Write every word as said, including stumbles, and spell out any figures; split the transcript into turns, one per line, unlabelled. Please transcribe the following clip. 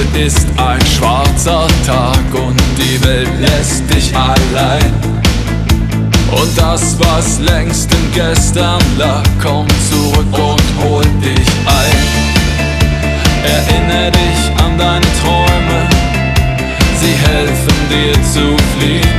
ist ein schwarzer Tag und die Welt lässt dich allein. Und das, was längst im Gestern lag, kommt zurück und holt dich ein. Erinnere dich an deine Träume, sie helfen dir zu fliehen.